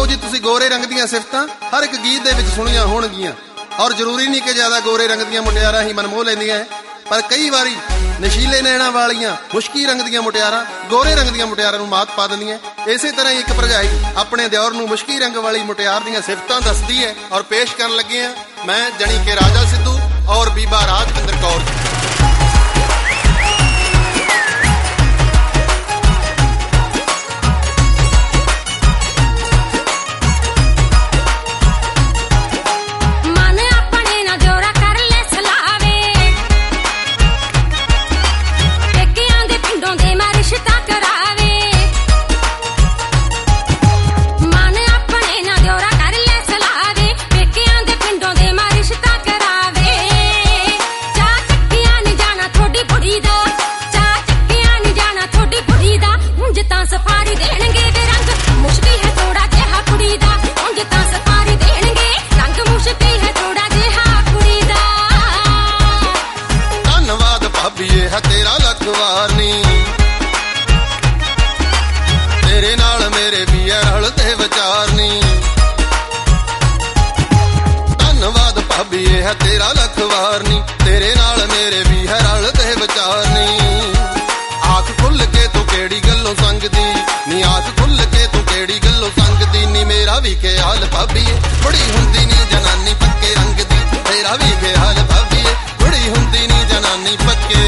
ਲਓ ਜੀ ਤੁਸੀਂ ਗੋਰੇ ਰੰਗ ਦੀਆਂ ਸਿਫਤਾਂ ਹਰ ਇੱਕ ਗੀਤ ਦੇ ਵਿੱਚ ਸੁਣੀਆਂ ਹੋਣਗੀਆਂ। ਔਰ ਜ਼ਰੂਰੀ ਨਹੀਂ ਕਿ ਜ਼ਿਆਦਾ ਗੋਰੇ ਰੰਗ ਦੀਆਂ ਮੁਟਿਆਰਾਂ ਹੀ ਮਨਮੋਹ ਲੈਂਦੀਆਂ ਹੈ, ਪਰ ਕਈ ਵਾਰੀ ਨਸ਼ੀਲੇ ਨੈਣਾ ਵਾਲੀਆਂ ਮੁਸ਼ਕੀ ਰੰਗ ਦੀਆਂ ਮੁਟਿਆਰਾਂ ਗੋਰੇ ਰੰਗ ਦੀਆਂ ਮੁਟਿਆਰਾਂ ਨੂੰ ਮਾਤ ਪਾ ਦਿੰਦੀਆਂ। ਇਸੇ ਤਰ੍ਹਾਂ ਹੀ ਇੱਕ ਭਰਜਾਈ ਆਪਣੇ ਦਿਓਰ ਨੂੰ ਮੁਸ਼ਕੀ ਰੰਗ ਵਾਲੀ ਮੁਟਿਆਰ ਦੀਆਂ ਸਿਫਤਾਂ ਦੱਸਦੀ ਹੈ। ਔਰ ਪੇਸ਼ ਕਰਨ ਲੱਗੇ ਹਾਂ ਮੈਂ ਜਣੀ ਕੇ ਰਾਜਾ ਸਿੱਧੂ ਔਰ ਬੀਬਾ ਰਾਜਵਿੰਦਰ ਕੌਰ ਜੀ। ਤੇਰਾ ਲੱਖ ਵਾਰ ਨੀ ਤੇਰੇ ਨਾਲ ਮੇਰੇ ਵੀ ਰਲ ਤੇ ਵਿਚਾਰ ਨੀ। ਧੰਨਵਾਦ ਭਾਬੀ ਇਹ ਤੇਰਾ ਲੱਖ ਵਾਰ ਨੀ ਤੇਰੇ ਨਾਲ ਮੇਰੇ ਵੀ ਰਲ ਤੇ ਵਿਚਾਰ ਨੀ। ਆਖ ਖੁੱਲ ਕੇ ਤੂੰ ਕਿਹੜੀ ਗੱਲੋਂ ਸੰਗਦੀ ਨੀ ਆਖ ਖੁੱਲ ਕੇ ਤੂੰ ਕਿਹੜੀ ਗੱਲੋਂ ਸੰਗਦੀ ਨੀ। ਮੇਰਾ ਵੀ ਖਿਆਲ ਭਾਬੀ ਬੜੀ ਹੁੰਦੀ ਨੀ ਜਨਾਨੀ ਪੱਕੇ ਰੰਗ ਦੀ ਤੇਰਾ ਵੀ ਖਿਆਲ ਭਾਬੀ ਬੜੀ ਹੁੰਦੀ ਨੀ ਜਨਾਨੀ ਪੱਕੇ